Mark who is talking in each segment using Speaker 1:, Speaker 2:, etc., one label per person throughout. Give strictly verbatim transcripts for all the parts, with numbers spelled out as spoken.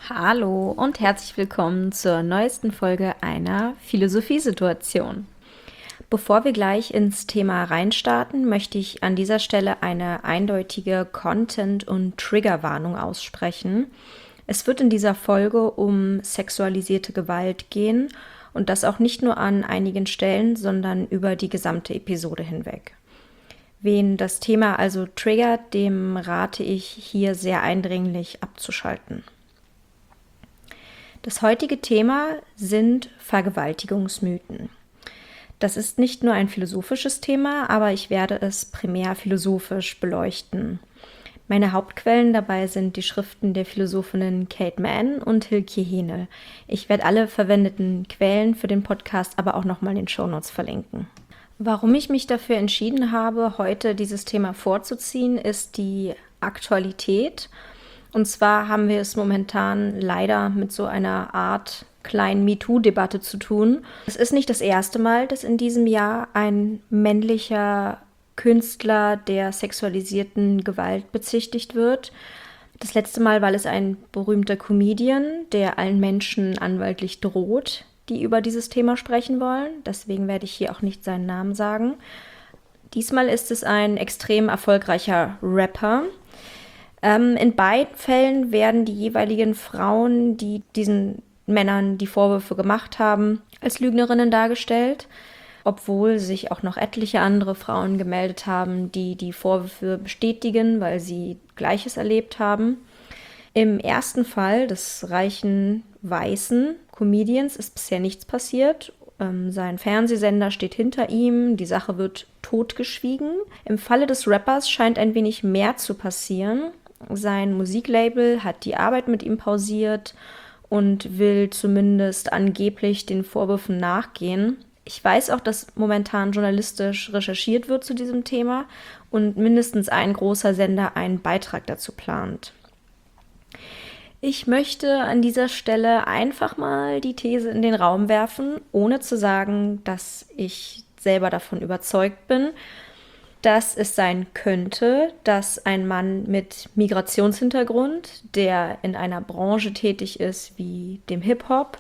Speaker 1: Hallo und herzlich willkommen zur neuesten Folge einer Philosophiesituation. Bevor wir gleich ins Thema reinstarten, möchte ich an dieser Stelle eine eindeutige Content- und Triggerwarnung aussprechen. Es wird in dieser Folge um sexualisierte Gewalt gehen und das auch nicht nur an einigen Stellen, sondern über die gesamte Episode hinweg. Wen das Thema also triggert, dem rate ich hier sehr eindringlich abzuschalten. Das heutige Thema sind Vergewaltigungsmythen. Das ist nicht nur ein philosophisches Thema, aber ich werde es primär philosophisch beleuchten. Meine Hauptquellen dabei sind die Schriften der Philosophinnen Kate Manne und Hilkje Henel. Ich werde alle verwendeten Quellen für den Podcast aber auch nochmal in den Shownotes verlinken. Warum ich mich dafür entschieden habe, heute dieses Thema vorzuziehen, ist die Aktualität. Und zwar haben wir es momentan leider mit so einer Art kleinen MeToo-Debatte zu tun. Es ist nicht das erste Mal, dass in diesem Jahr ein männlicher Künstler der sexualisierten Gewalt bezichtigt wird. Das letzte Mal war es ein berühmter Comedian, der allen Menschen anwaltlich droht, die über dieses Thema sprechen wollen. Deswegen werde ich hier auch nicht seinen Namen sagen. Diesmal ist es ein extrem erfolgreicher Rapper. Ähm, in beiden Fällen werden die jeweiligen Frauen, die diesen Männern die Vorwürfe gemacht haben, als Lügnerinnen dargestellt, obwohl sich auch noch etliche andere Frauen gemeldet haben, die die Vorwürfe bestätigen, weil sie Gleiches erlebt haben. Im ersten Fall des reichen, weißen Comedians ist bisher nichts passiert. Ähm, sein Fernsehsender steht hinter ihm, die Sache wird totgeschwiegen. Im Falle des Rappers scheint ein wenig mehr zu passieren. Sein Musiklabel hat die Arbeit mit ihm pausiert und will zumindest angeblich den Vorwürfen nachgehen. Ich weiß auch, dass momentan journalistisch recherchiert wird zu diesem Thema und mindestens ein großer Sender einen Beitrag dazu plant. Ich möchte an dieser Stelle einfach mal die These in den Raum werfen, ohne zu sagen, dass ich selber davon überzeugt bin, dass es sein könnte, dass ein Mann mit Migrationshintergrund, der in einer Branche tätig ist wie dem Hip-Hop,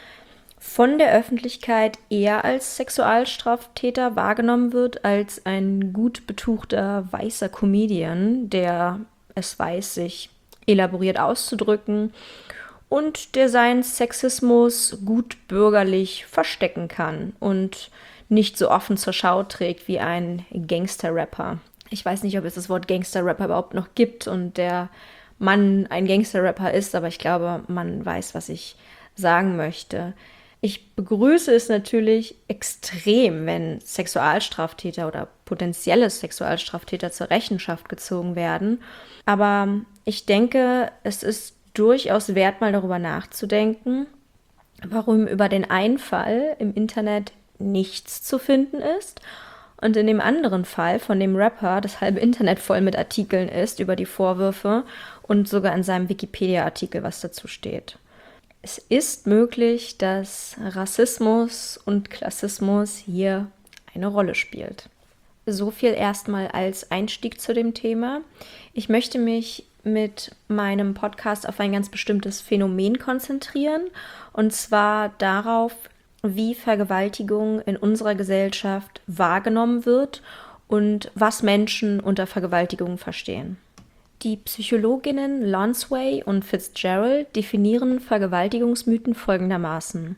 Speaker 1: von der Öffentlichkeit eher als Sexualstraftäter wahrgenommen wird als ein gut betuchter weißer Comedian, der es weiß, sich elaboriert auszudrücken und der seinen Sexismus gut bürgerlich verstecken kann und nicht so offen zur Schau trägt wie ein Gangster-Rapper. Ich weiß nicht, ob es das Wort Gangster-Rapper überhaupt noch gibt und der Mann ein Gangster-Rapper ist, aber ich glaube, man weiß, was ich sagen möchte. Ich begrüße es natürlich extrem, wenn Sexualstraftäter oder potenzielle Sexualstraftäter zur Rechenschaft gezogen werden. Aber ich denke, es ist durchaus wert, mal darüber nachzudenken, warum über den einen Fall im Internet nichts zu finden ist und in dem anderen Fall von dem Rapper das halbe Internet voll mit Artikeln ist über die Vorwürfe und sogar in seinem Wikipedia-Artikel was dazu steht. Es ist möglich, dass Rassismus und Klassismus hier eine Rolle spielt. So viel erstmal als Einstieg zu dem Thema. Ich möchte mich mit meinem Podcast auf ein ganz bestimmtes Phänomen konzentrieren, und zwar darauf, wie Vergewaltigung in unserer Gesellschaft wahrgenommen wird und was Menschen unter Vergewaltigung verstehen. Die Psychologinnen Lonsway und Fitzgerald definieren Vergewaltigungsmythen folgendermaßen.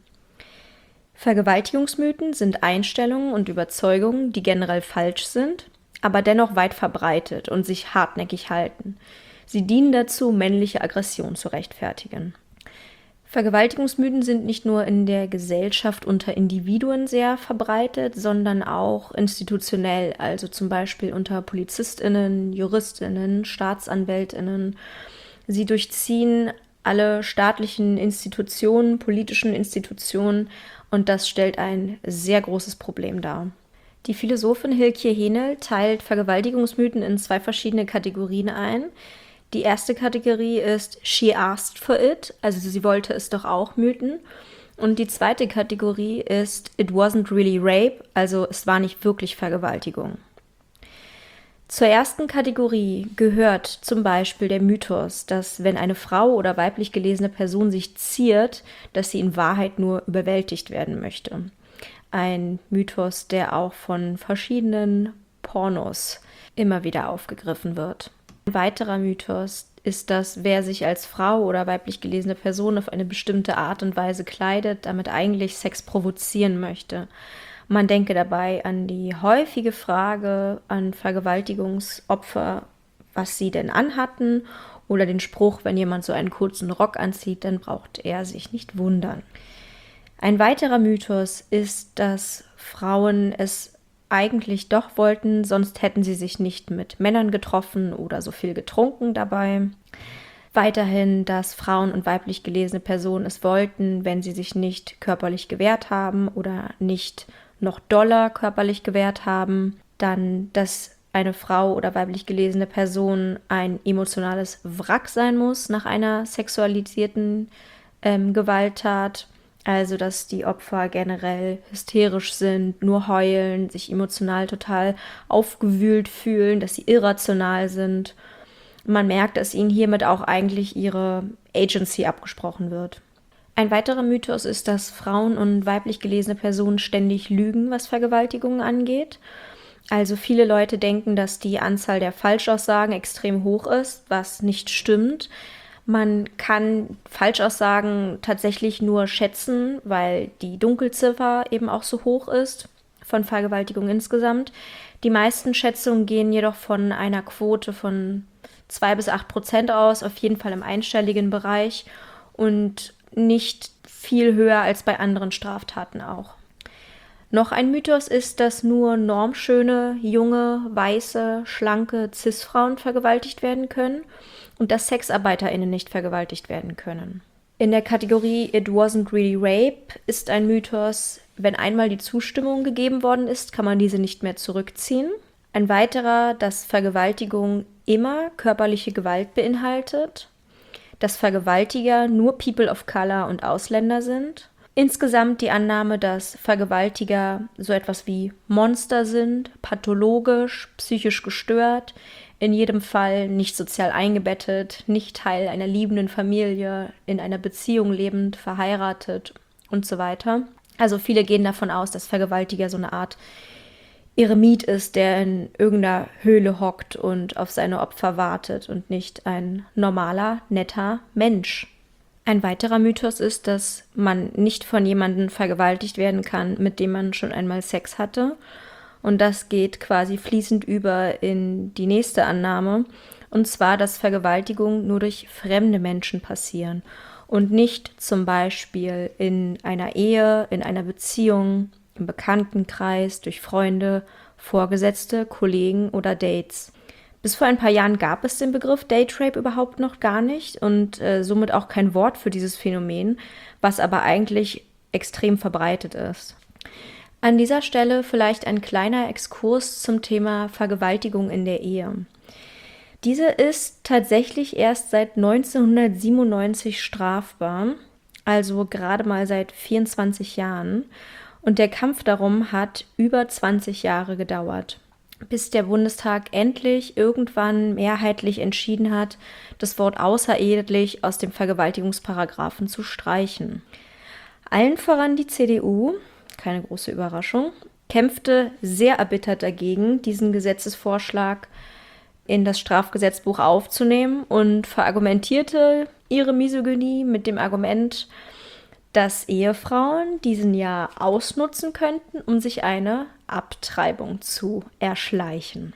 Speaker 1: Vergewaltigungsmythen sind Einstellungen und Überzeugungen, die generell falsch sind, aber dennoch weit verbreitet und sich hartnäckig halten. Sie dienen dazu, männliche Aggression zu rechtfertigen. Vergewaltigungsmythen sind nicht nur in der Gesellschaft unter Individuen sehr verbreitet, sondern auch institutionell, also zum Beispiel unter PolizistInnen, JuristInnen, StaatsanwältInnen. Sie durchziehen alle staatlichen Institutionen, politischen Institutionen, und das stellt ein sehr großes Problem dar. Die Philosophin Hilkje Henel teilt Vergewaltigungsmythen in zwei verschiedene Kategorien ein. Die erste Kategorie ist She asked for it, also sie wollte es doch auch Mythen. Und die zweite Kategorie ist It wasn't really rape, also es war nicht wirklich Vergewaltigung. Zur ersten Kategorie gehört zum Beispiel der Mythos, dass wenn eine Frau oder weiblich gelesene Person sich ziert, dass sie in Wahrheit nur überwältigt werden möchte. Ein Mythos, der auch von verschiedenen Pornos immer wieder aufgegriffen wird. Ein weiterer Mythos ist, dass wer sich als Frau oder weiblich gelesene Person auf eine bestimmte Art und Weise kleidet, damit eigentlich Sex provozieren möchte. Man denke dabei an die häufige Frage an Vergewaltigungsopfer, was sie denn anhatten, oder den Spruch, wenn jemand so einen kurzen Rock anzieht, dann braucht er sich nicht wundern. Ein weiterer Mythos ist, dass Frauen es eigentlich doch wollten, sonst hätten sie sich nicht mit Männern getroffen oder so viel getrunken dabei. Weiterhin, dass Frauen und weiblich gelesene Personen es wollten, wenn sie sich nicht körperlich gewehrt haben oder nicht noch doller körperlich gewehrt haben. Dann, dass eine Frau oder weiblich gelesene Person ein emotionales Wrack sein muss nach einer sexualisierten ähm, Gewalttat. Also, dass die Opfer generell hysterisch sind, nur heulen, sich emotional total aufgewühlt fühlen, dass sie irrational sind. Man merkt, dass ihnen hiermit auch eigentlich ihre Agency abgesprochen wird. Ein weiterer Mythos ist, dass Frauen und weiblich gelesene Personen ständig lügen, was Vergewaltigungen angeht. Also viele Leute denken, dass die Anzahl der Falschaussagen extrem hoch ist, was nicht stimmt. Man kann Falschaussagen tatsächlich nur schätzen, weil die Dunkelziffer eben auch so hoch ist von Vergewaltigungen insgesamt. Die meisten Schätzungen gehen jedoch von einer Quote von zwei bis acht Prozent aus, auf jeden Fall im einstelligen Bereich und nicht viel höher als bei anderen Straftaten auch. Noch ein Mythos ist, dass nur normschöne, junge, weiße, schlanke Cis-Frauen vergewaltigt werden können und dass SexarbeiterInnen nicht vergewaltigt werden können. In der Kategorie It wasn't really rape ist ein Mythos, wenn einmal die Zustimmung gegeben worden ist, kann man diese nicht mehr zurückziehen. Ein weiterer, dass Vergewaltigung immer körperliche Gewalt beinhaltet, dass Vergewaltiger nur People of Color und Ausländer sind. Insgesamt die Annahme, dass Vergewaltiger so etwas wie Monster sind, pathologisch, psychisch gestört, in jedem Fall nicht sozial eingebettet, nicht Teil einer liebenden Familie, in einer Beziehung lebend, verheiratet und so weiter. Also viele gehen davon aus, dass Vergewaltiger so eine Art Eremit ist, der in irgendeiner Höhle hockt und auf seine Opfer wartet und nicht ein normaler, netter Mensch. Ein weiterer Mythos ist, dass man nicht von jemandem vergewaltigt werden kann, mit dem man schon einmal Sex hatte. Und das geht quasi fließend über in die nächste Annahme. Und zwar, dass Vergewaltigungen nur durch fremde Menschen passieren und nicht zum Beispiel in einer Ehe, in einer Beziehung, im Bekanntenkreis, durch Freunde, Vorgesetzte, Kollegen oder Dates. Bis vor ein paar Jahren gab es den Begriff Date Rape überhaupt noch gar nicht und äh, somit auch kein Wort für dieses Phänomen, was aber eigentlich extrem verbreitet ist. An dieser Stelle vielleicht ein kleiner Exkurs zum Thema Vergewaltigung in der Ehe. Diese ist tatsächlich erst seit neunzehnhundertsiebenundneunzig strafbar, also gerade mal seit vierundzwanzig Jahren. Und der Kampf darum hat über zwanzig Jahre gedauert, bis der Bundestag endlich irgendwann mehrheitlich entschieden hat, das Wort außerehelich aus dem Vergewaltigungsparagraphen zu streichen. Allen voran die C D U, keine große Überraschung, kämpfte sehr erbittert dagegen, diesen Gesetzesvorschlag in das Strafgesetzbuch aufzunehmen und verargumentierte ihre Misogynie mit dem Argument, dass Ehefrauen diesen ja ausnutzen könnten, um sich eine Abtreibung zu erschleichen.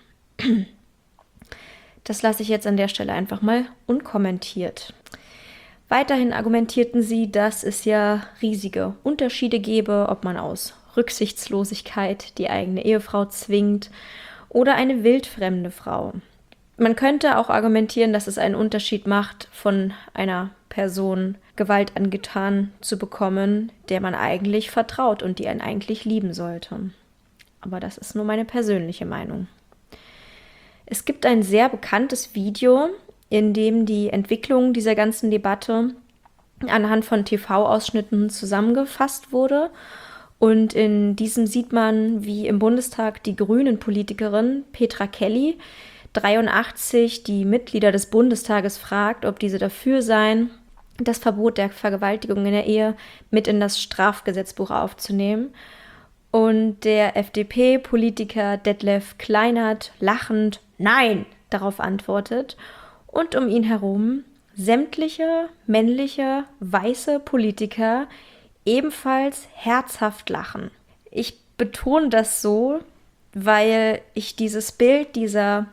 Speaker 1: Das lasse ich jetzt an der Stelle einfach mal unkommentiert. Weiterhin argumentierten sie, dass es ja riesige Unterschiede gäbe, ob man aus Rücksichtslosigkeit die eigene Ehefrau zwingt oder eine wildfremde Frau. Man könnte auch argumentieren, dass es einen Unterschied macht, von einer Person Gewalt angetan zu bekommen, der man eigentlich vertraut und die einen eigentlich lieben sollte. Aber das ist nur meine persönliche Meinung. Es gibt ein sehr bekanntes Video, in dem die Entwicklung dieser ganzen Debatte anhand von T V-Ausschnitten zusammengefasst wurde. Und in diesem sieht man, wie im Bundestag die Grünen-Politikerin Petra Kelly, dreiundachtzig, die Mitglieder des Bundestages fragt, ob diese dafür seien, das Verbot der Vergewaltigung in der Ehe mit in das Strafgesetzbuch aufzunehmen. Und der F D P-Politiker Detlef Kleinert lachend Nein darauf antwortet und um ihn herum sämtliche männliche, weiße Politiker ebenfalls herzhaft lachen. Ich betone das so, weil ich dieses Bild dieser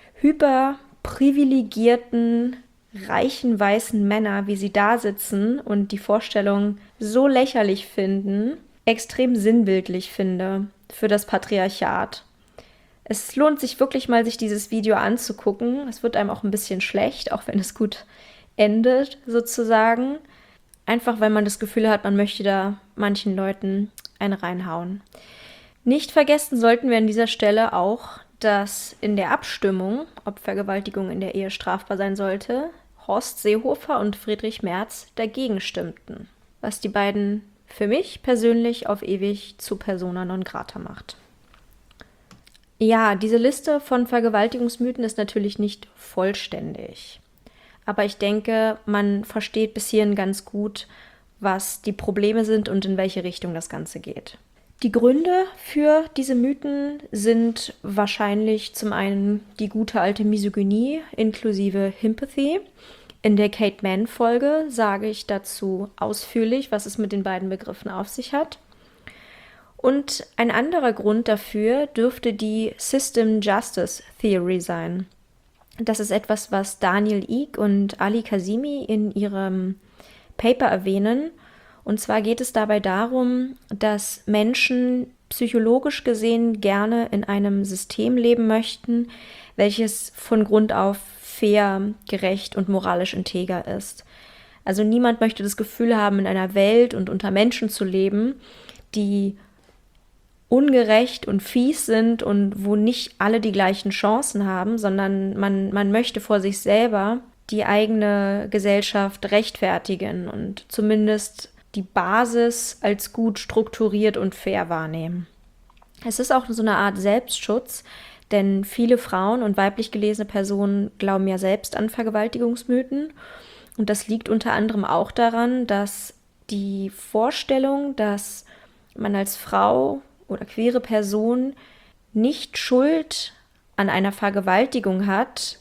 Speaker 1: hyperprivilegierten, reichen, weißen Männer, wie sie da sitzen und die Vorstellung so lächerlich finden, extrem sinnbildlich finde für das Patriarchat. Es lohnt sich wirklich mal, sich dieses Video anzugucken. Es wird einem auch ein bisschen schlecht, auch wenn es gut endet, sozusagen. Einfach, weil man das Gefühl hat, man möchte da manchen Leuten einen reinhauen. Nicht vergessen sollten wir an dieser Stelle auch, dass in der Abstimmung, ob Vergewaltigung in der Ehe strafbar sein sollte, Horst Seehofer und Friedrich Merz dagegen stimmten, was die beiden für mich persönlich auf ewig zu persona non grata macht. Ja, diese Liste von Vergewaltigungsmythen ist natürlich nicht vollständig. Aber ich denke, man versteht bis hierhin ganz gut, was die Probleme sind und in welche Richtung das Ganze geht. Die Gründe für diese Mythen sind wahrscheinlich zum einen die gute alte Misogynie inklusive Himpathy. In der Kate Mann-Folge sage ich dazu ausführlich, was es mit den beiden Begriffen auf sich hat. Und ein anderer Grund dafür dürfte die System Justice Theory sein. Das ist etwas, was Daniel Ig und Ali Kazemi in ihrem Paper erwähnen. Und zwar geht es dabei darum, dass Menschen psychologisch gesehen gerne in einem System leben möchten, welches von Grund auf fair, gerecht und moralisch integer ist. Also niemand möchte das Gefühl haben, in einer Welt und unter Menschen zu leben, die ungerecht und fies sind und wo nicht alle die gleichen Chancen haben, sondern man, man möchte vor sich selber die eigene Gesellschaft rechtfertigen und zumindest die Basis als gut strukturiert und fair wahrnehmen. Es ist auch so eine Art Selbstschutz, denn viele Frauen und weiblich gelesene Personen glauben ja selbst an Vergewaltigungsmythen. Und das liegt unter anderem auch daran, dass die Vorstellung, dass man als Frau oder queere Person nicht Schuld an einer Vergewaltigung hat,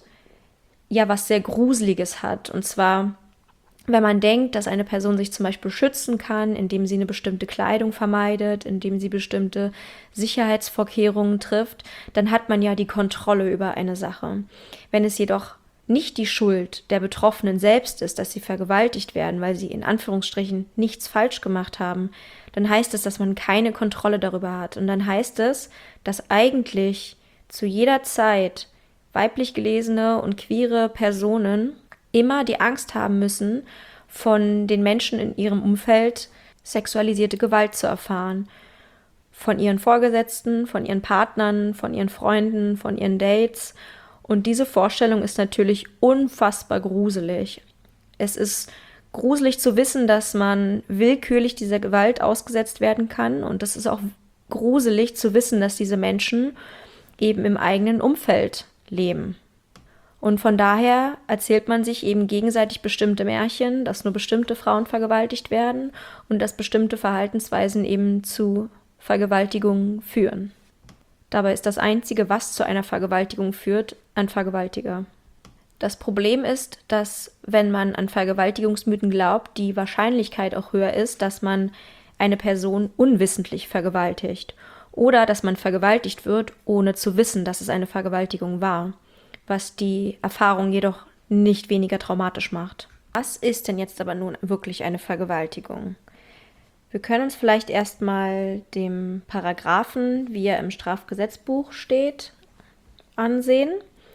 Speaker 1: ja was sehr Gruseliges hat. Und zwar, wenn man denkt, dass eine Person sich zum Beispiel schützen kann, indem sie eine bestimmte Kleidung vermeidet, indem sie bestimmte Sicherheitsvorkehrungen trifft, dann hat man ja die Kontrolle über eine Sache. Wenn es jedoch nicht die Schuld der Betroffenen selbst ist, dass sie vergewaltigt werden, weil sie in Anführungsstrichen nichts falsch gemacht haben, dann heißt es, dass man keine Kontrolle darüber hat. Und dann heißt es, dass eigentlich zu jeder Zeit weiblich gelesene und queere Personen immer die Angst haben müssen, von den Menschen in ihrem Umfeld sexualisierte Gewalt zu erfahren. Von ihren Vorgesetzten, von ihren Partnern, von ihren Freunden, von ihren Dates. Und diese Vorstellung ist natürlich unfassbar gruselig. Es ist gruselig zu wissen, dass man willkürlich dieser Gewalt ausgesetzt werden kann. Und es ist auch gruselig zu wissen, dass diese Menschen eben im eigenen Umfeld leben. Und von daher erzählt man sich eben gegenseitig bestimmte Märchen, dass nur bestimmte Frauen vergewaltigt werden und dass bestimmte Verhaltensweisen eben zu Vergewaltigungen führen. Dabei ist das Einzige, was zu einer Vergewaltigung führt, ein Vergewaltiger. Das Problem ist, dass, wenn man an Vergewaltigungsmythen glaubt, die Wahrscheinlichkeit auch höher ist, dass man eine Person unwissentlich vergewaltigt oder dass man vergewaltigt wird, ohne zu wissen, dass es eine Vergewaltigung war, was die Erfahrung jedoch nicht weniger traumatisch macht. Was ist denn jetzt aber nun wirklich eine Vergewaltigung? Wir können uns vielleicht erstmal dem Paragraphen, wie er im Strafgesetzbuch steht, ansehen.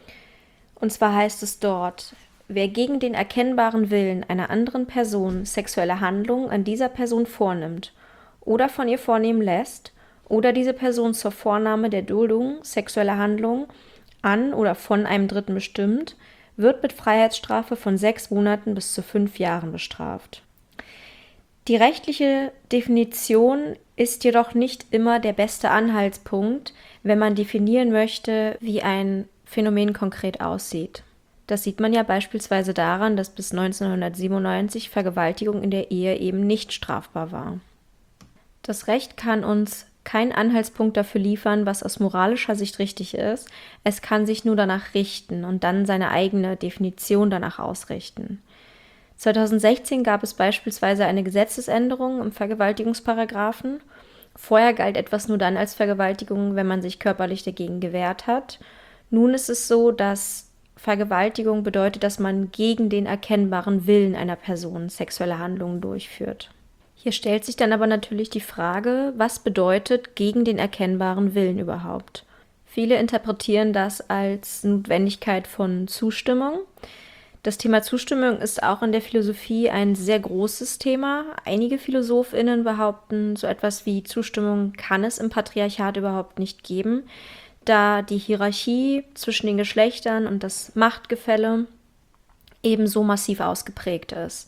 Speaker 1: Und zwar heißt es dort: Wer gegen den erkennbaren Willen einer anderen Person sexuelle Handlungen an dieser Person vornimmt oder von ihr vornehmen lässt oder diese Person zur Vornahme der Duldung sexueller Handlungen an oder von einem Dritten bestimmt, wird mit Freiheitsstrafe von sechs Monaten bis zu fünf Jahren bestraft. Die rechtliche Definition ist jedoch nicht immer der beste Anhaltspunkt, wenn man definieren möchte, wie ein Phänomen konkret aussieht. Das sieht man ja beispielsweise daran, dass bis neunzehnhundertsiebenundneunzig Vergewaltigung in der Ehe eben nicht strafbar war. Das Recht kann uns keinen Anhaltspunkt dafür liefern, was aus moralischer Sicht richtig ist. Es kann sich nur danach richten und dann seine eigene Definition danach ausrichten. zweitausendsechzehn gab es beispielsweise eine Gesetzesänderung im Vergewaltigungsparagraphen. Vorher galt etwas nur dann als Vergewaltigung, wenn man sich körperlich dagegen gewehrt hat. Nun ist es so, dass Vergewaltigung bedeutet, dass man gegen den erkennbaren Willen einer Person sexuelle Handlungen durchführt. Hier stellt sich dann aber natürlich die Frage, was bedeutet gegen den erkennbaren Willen überhaupt? Viele interpretieren das als Notwendigkeit von Zustimmung. Das Thema Zustimmung ist auch in der Philosophie ein sehr großes Thema. Einige PhilosophInnen behaupten, so etwas wie Zustimmung kann es im Patriarchat überhaupt nicht geben, da die Hierarchie zwischen den Geschlechtern und das Machtgefälle ebenso massiv ausgeprägt ist.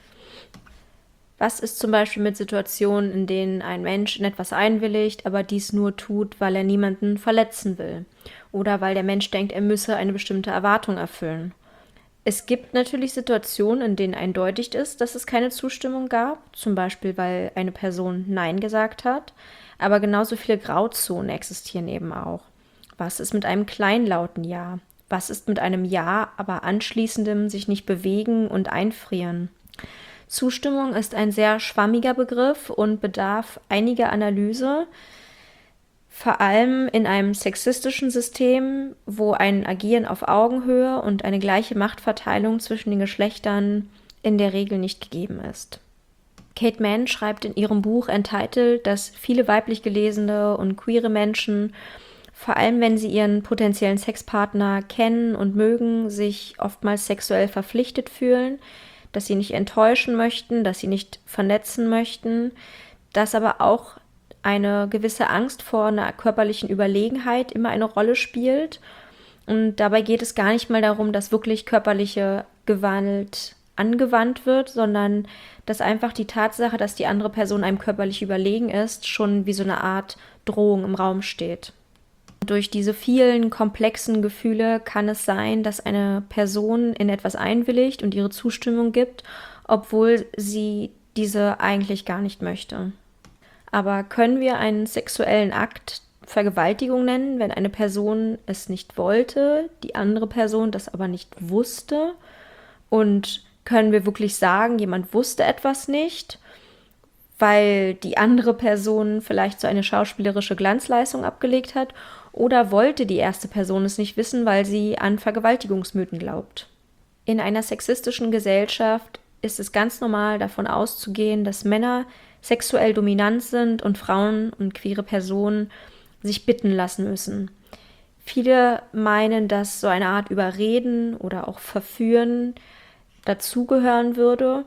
Speaker 1: Was ist zum Beispiel mit Situationen, in denen ein Mensch in etwas einwilligt, aber dies nur tut, weil er niemanden verletzen will oder weil der Mensch denkt, er müsse eine bestimmte Erwartung erfüllen? Es gibt natürlich Situationen, in denen eindeutig ist, dass es keine Zustimmung gab, zum Beispiel weil eine Person Nein gesagt hat, aber genauso viele Grauzonen existieren eben auch. Was ist mit einem kleinlauten Ja? Was ist mit einem Ja, aber anschließendem sich nicht bewegen und einfrieren? Zustimmung ist ein sehr schwammiger Begriff und bedarf einiger Analyse, vor allem in einem sexistischen System, wo ein Agieren auf Augenhöhe und eine gleiche Machtverteilung zwischen den Geschlechtern in der Regel nicht gegeben ist. Kate Manne schreibt in ihrem Buch Entitled, dass viele weiblich gelesene und queere Menschen, vor allem wenn sie ihren potenziellen Sexpartner kennen und mögen, sich oftmals sexuell verpflichtet fühlen, dass sie nicht enttäuschen möchten, dass sie nicht verletzen möchten, dass aber auch eine gewisse Angst vor einer körperlichen Überlegenheit immer eine Rolle spielt. Und dabei geht es gar nicht mal darum, dass wirklich körperliche Gewalt angewandt wird, sondern dass einfach die Tatsache, dass die andere Person einem körperlich überlegen ist, schon wie so eine Art Drohung im Raum steht. Durch diese vielen komplexen Gefühle kann es sein, dass eine Person in etwas einwilligt und ihre Zustimmung gibt, obwohl sie diese eigentlich gar nicht möchte. Aber können wir einen sexuellen Akt Vergewaltigung nennen, wenn eine Person es nicht wollte, die andere Person das aber nicht wusste? Und können wir wirklich sagen, jemand wusste etwas nicht, weil die andere Person vielleicht so eine schauspielerische Glanzleistung abgelegt hat? Oder wollte die erste Person es nicht wissen, weil sie an Vergewaltigungsmythen glaubt? In einer sexistischen Gesellschaft ist es ganz normal, davon auszugehen, dass Männer sexuell dominant sind und Frauen und queere Personen sich bitten lassen müssen. Viele meinen, dass so eine Art Überreden oder auch Verführen dazugehören würde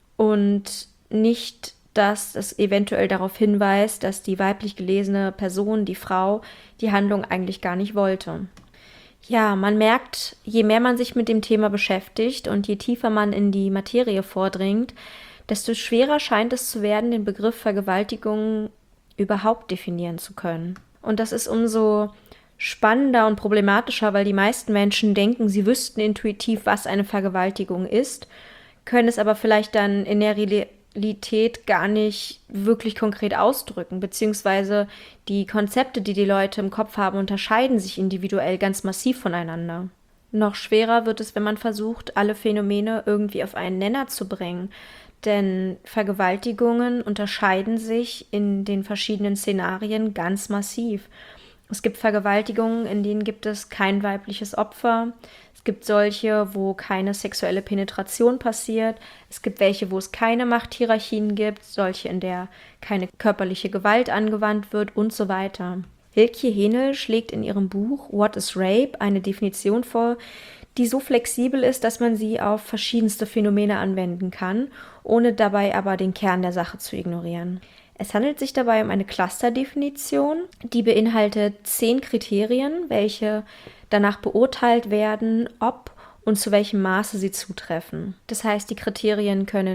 Speaker 1: und nicht, dass es eventuell darauf hinweist, dass die weiblich gelesene Person, die Frau, die Handlung eigentlich gar nicht wollte. Ja, man merkt, je mehr man sich mit dem Thema beschäftigt und je tiefer man in die Materie vordringt, desto schwerer scheint es zu werden, den Begriff Vergewaltigung überhaupt definieren zu können. Und das ist umso spannender und problematischer, weil die meisten Menschen denken, sie wüssten intuitiv, was eine Vergewaltigung ist, können es aber vielleicht dann in der Realität gar nicht wirklich konkret ausdrücken, beziehungsweise die Konzepte, die die Leute im Kopf haben, unterscheiden sich individuell ganz massiv voneinander. Noch schwerer wird es, wenn man versucht, alle Phänomene irgendwie auf einen Nenner zu bringen, denn Vergewaltigungen unterscheiden sich in den verschiedenen Szenarien ganz massiv. Es gibt Vergewaltigungen, in denen gibt es kein weibliches Opfer. Es gibt solche, wo keine sexuelle Penetration passiert. Es gibt welche, wo es keine Machthierarchien gibt, solche, in der keine körperliche Gewalt angewandt wird und so weiter. Hilkje Henel schlägt in ihrem Buch What is Rape eine Definition vor, die so flexibel ist, dass man sie auf verschiedenste Phänomene anwenden kann, ohne dabei aber den Kern der Sache zu ignorieren. Es handelt sich dabei um eine Clusterdefinition, die beinhaltet zehn Kriterien, welche danach beurteilt werden, ob und zu welchem Maße sie zutreffen. Das heißt, die Kriterien können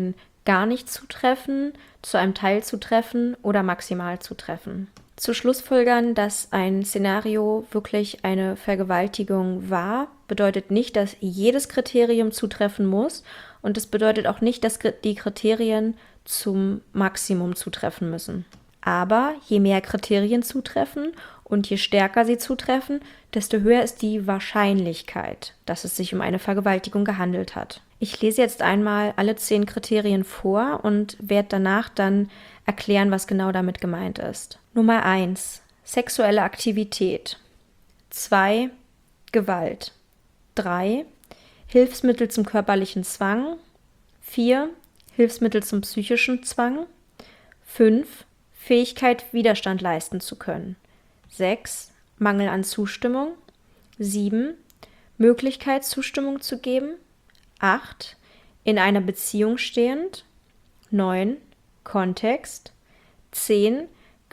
Speaker 1: gar nicht zutreffen, zu einem Teil zutreffen oder maximal zutreffen. Zu schlussfolgern, dass ein Szenario wirklich eine Vergewaltigung war, bedeutet nicht, dass jedes Kriterium zutreffen muss, und es bedeutet auch nicht, dass die Kriterien zum Maximum zutreffen müssen. Aber je mehr Kriterien zutreffen und je stärker sie zutreffen, desto höher ist die Wahrscheinlichkeit, dass es sich um eine Vergewaltigung gehandelt hat. Ich lese jetzt einmal alle zehn Kriterien vor und werde danach dann erklären, was genau damit gemeint ist. Nummer eins. Sexuelle Aktivität. zwei. Gewalt. drei. Hilfsmittel zum körperlichen Zwang. vier. Hilfsmittel zum psychischen Zwang. fünf. Fähigkeit, Widerstand leisten zu können. sechs. Mangel an Zustimmung. sieben. Möglichkeit, Zustimmung zu geben. acht. In einer Beziehung stehend. neun. Kontext. zehn.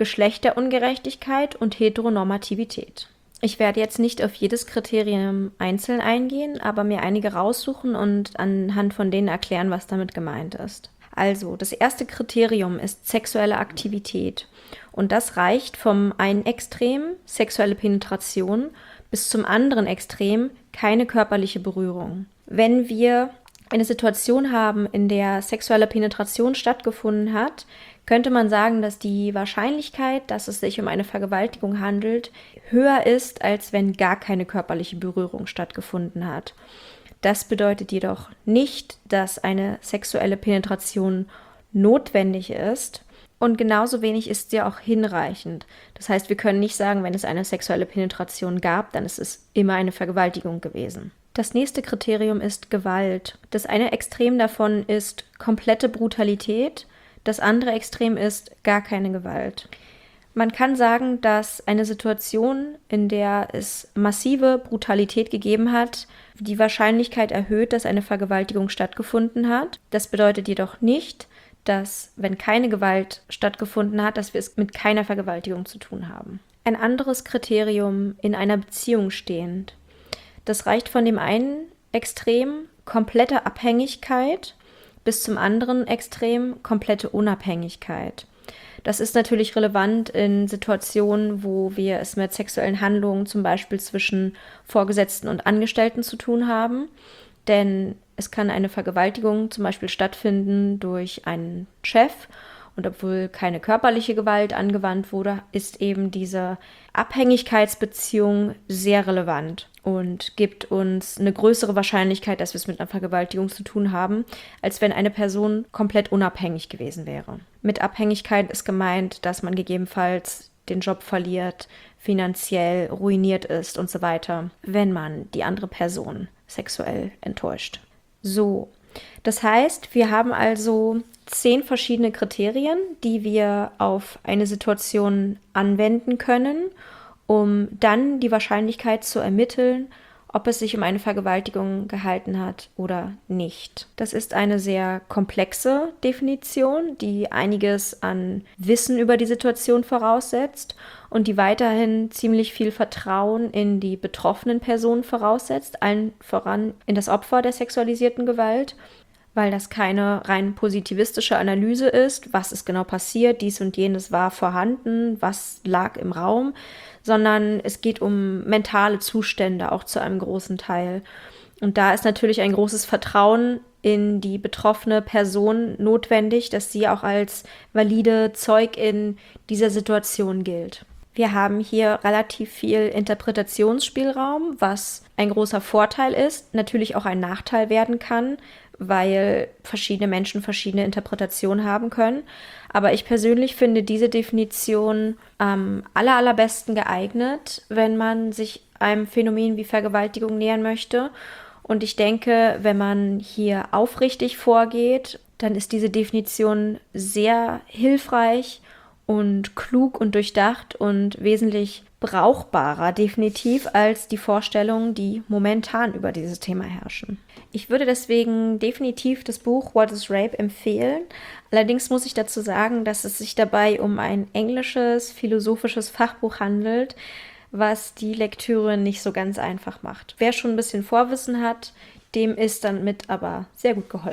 Speaker 1: Geschlechterungerechtigkeit und Heteronormativität. Ich werde jetzt nicht auf jedes Kriterium einzeln eingehen, aber mir einige raussuchen und anhand von denen erklären, was damit gemeint ist. Also, das erste Kriterium ist sexuelle Aktivität. Und das reicht vom einen Extrem, sexuelle Penetration, bis zum anderen Extrem, keine körperliche Berührung. Wenn wir eine Situation haben, in der sexuelle Penetration stattgefunden hat, könnte man sagen, dass die Wahrscheinlichkeit, dass es sich um eine Vergewaltigung handelt, höher ist, als wenn gar keine körperliche Berührung stattgefunden hat. Das bedeutet jedoch nicht, dass eine sexuelle Penetration notwendig ist, und genauso wenig ist sie auch hinreichend. Das heißt, wir können nicht sagen, wenn es eine sexuelle Penetration gab, dann ist es immer eine Vergewaltigung gewesen. Das nächste Kriterium ist Gewalt. Das eine Extrem davon ist komplette Brutalität, das andere Extrem ist gar keine Gewalt. Man kann sagen, dass eine Situation, in der es massive Brutalität gegeben hat, die Wahrscheinlichkeit erhöht, dass eine Vergewaltigung stattgefunden hat. Das bedeutet jedoch nicht, dass, wenn keine Gewalt stattgefunden hat, dass wir es mit keiner Vergewaltigung zu tun haben. Ein anderes Kriterium, in einer Beziehung stehend. Das reicht von dem einen Extrem, komplette Abhängigkeit, bis zum anderen Extrem, komplette Unabhängigkeit. Das ist natürlich relevant in Situationen, wo wir es mit sexuellen Handlungen zum Beispiel zwischen Vorgesetzten und Angestellten zu tun haben. Denn es kann eine Vergewaltigung zum Beispiel stattfinden durch einen Chef. Und obwohl keine körperliche Gewalt angewandt wurde, ist eben diese Abhängigkeitsbeziehung sehr relevant und gibt uns eine größere Wahrscheinlichkeit, dass wir es mit einer Vergewaltigung zu tun haben, als wenn eine Person komplett unabhängig gewesen wäre. Mit Abhängigkeit ist gemeint, dass man gegebenenfalls den Job verliert, finanziell ruiniert ist und so weiter, wenn man die andere Person sexuell enttäuscht. So, das heißt, wir haben also zehn verschiedene Kriterien, die wir auf eine Situation anwenden können, um dann die Wahrscheinlichkeit zu ermitteln, ob es sich um eine Vergewaltigung gehalten hat oder nicht. Das ist eine sehr komplexe Definition, die einiges an Wissen über die Situation voraussetzt und die weiterhin ziemlich viel Vertrauen in die betroffenen Personen voraussetzt, allen voran in das Opfer der sexualisierten Gewalt, weil das keine rein positivistische Analyse ist, was ist genau passiert, dies und jenes war vorhanden, was lag im Raum, sondern es geht um mentale Zustände, auch zu einem großen Teil. Und da ist natürlich ein großes Vertrauen in die betroffene Person notwendig, dass sie auch als valide Zeugin dieser Situation gilt. Wir haben hier relativ viel Interpretationsspielraum, was ein großer Vorteil ist, natürlich auch ein Nachteil werden kann, weil verschiedene Menschen verschiedene Interpretationen haben können. Aber ich persönlich finde diese Definition am aller, allerbesten geeignet, wenn man sich einem Phänomen wie Vergewaltigung nähern möchte. Und ich denke, wenn man hier aufrichtig vorgeht, dann ist diese Definition sehr hilfreich und klug und durchdacht und wesentlich brauchbarer definitiv als die Vorstellungen, die momentan über dieses Thema herrschen. Ich würde deswegen definitiv das Buch What is Rape empfehlen. Allerdings muss ich dazu sagen, dass es sich dabei um ein englisches, philosophisches Fachbuch handelt, was die Lektüre nicht so ganz einfach macht. Wer schon ein bisschen Vorwissen hat, dem ist damit aber sehr gut geholfen.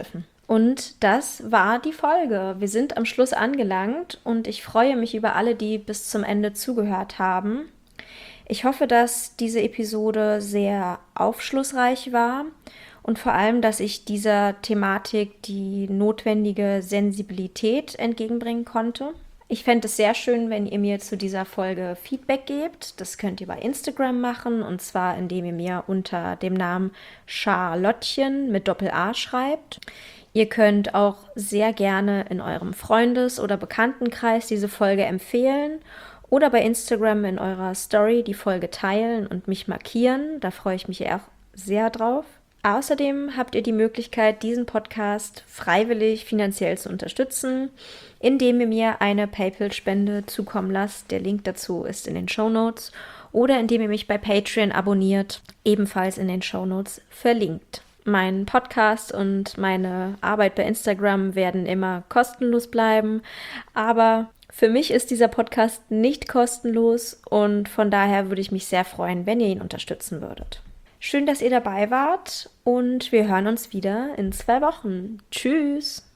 Speaker 1: Und das war die Folge. Wir sind am Schluss angelangt und ich freue mich über alle, die bis zum Ende zugehört haben. Ich hoffe, dass diese Episode sehr aufschlussreich war und vor allem, dass ich dieser Thematik die notwendige Sensibilität entgegenbringen konnte. Ich fände es sehr schön, wenn ihr mir zu dieser Folge Feedback gebt. Das könnt ihr bei Instagram machen, und zwar indem ihr mir unter dem Namen Charlottchen mit Doppel-A schreibt. Ihr könnt auch sehr gerne in eurem Freundes- oder Bekanntenkreis diese Folge empfehlen oder bei Instagram in eurer Story die Folge teilen und mich markieren. Da freue ich mich auch sehr drauf. Außerdem habt ihr die Möglichkeit, diesen Podcast freiwillig finanziell zu unterstützen, indem ihr mir eine PayPal-Spende zukommen lasst. Der Link dazu ist in den Shownotes. Oder indem ihr mich bei Patreon abonniert, ebenfalls in den Shownotes verlinkt. Mein Podcast und meine Arbeit bei Instagram werden immer kostenlos bleiben, aber für mich ist dieser Podcast nicht kostenlos und von daher würde ich mich sehr freuen, wenn ihr ihn unterstützen würdet. Schön, dass ihr dabei wart und wir hören uns wieder in zwei Wochen. Tschüss!